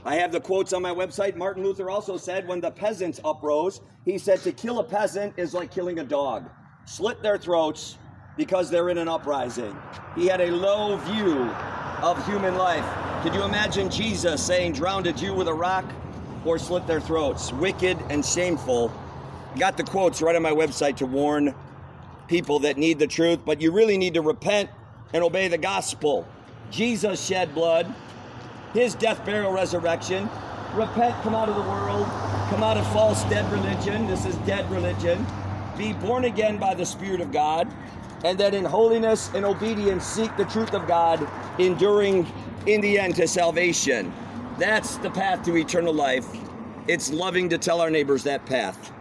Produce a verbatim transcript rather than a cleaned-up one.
I have the quotes on my website. Martin Luther also said when the peasants uprose, he said to kill a peasant is like killing a dog. Slit their throats because they're in an uprising. He had a low view of human life. Could you imagine Jesus saying, drown a Jew with a rock or slit their throats? Wicked and shameful. Got the quotes right on my website to warn people that need the truth, but you really need to repent and obey the gospel. Jesus shed blood, his death, burial, resurrection. Repent, come out of the world, come out of false dead religion. This is dead religion. Be born again by the Spirit of God, and then in holiness and obedience seek the truth of God, enduring in the end to salvation. That's the path to eternal life. It's loving to tell our neighbors that path.